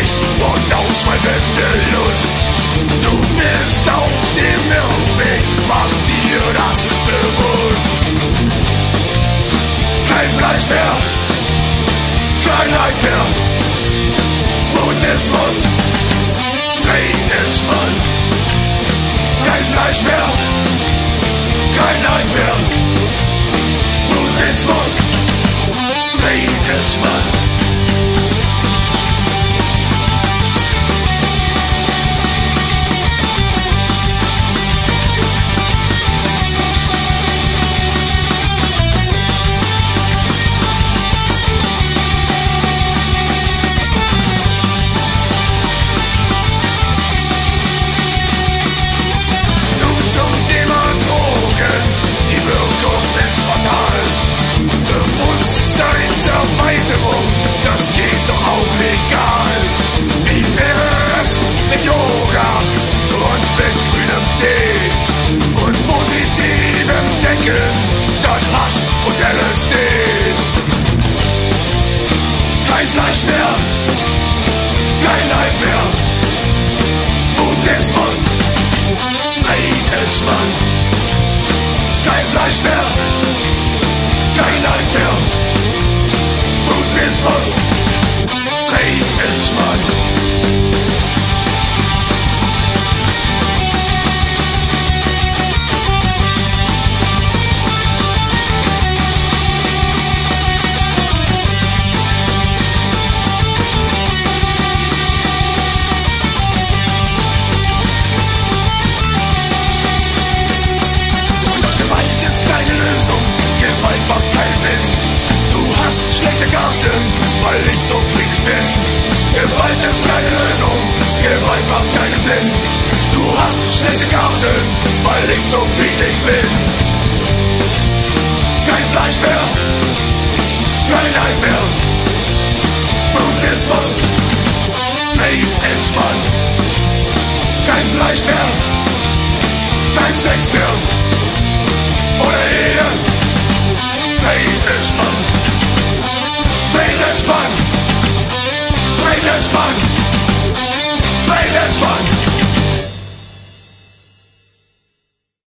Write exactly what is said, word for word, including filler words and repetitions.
Licht und ausschweifende Lust. Du bist auf dem Irrweg, mach dir das bewusst. Kein Fleisch mehr, kein Leid mehr, Buddhismus, straight edge Mann. Kein Fleisch mehr, kein Leid mehr, Buddhismus, straight edge Mann. Das geht doch auch legal. Wie wäre es mit Yoga und mit grünem Tee und positivem Denken statt Hasch und L S D? Kein Fleisch mehr, kein Leid mehr, Buddhismus, Reitelsmann. Kein Fleisch mehr, kein Leid mehr, Buddhismus, straight edge Mann. Gewalt ist keine Lösung, Gewalt macht keinen Sinn. Du hast schlechte Karten, weil ich so flink bin. Gewalt ist keine Lösung, Gewalt macht keinen Sinn. Du hast schlechte Karten, weil ich so flink bin. Kein Fleisch mehr, kein Leid mehr, Buddhismus, straight edge Mann. Kein Fleisch mehr, kein Sex mehr, oder Ehe, straight edge Mann. Straight edge Mann, straight edge Mann.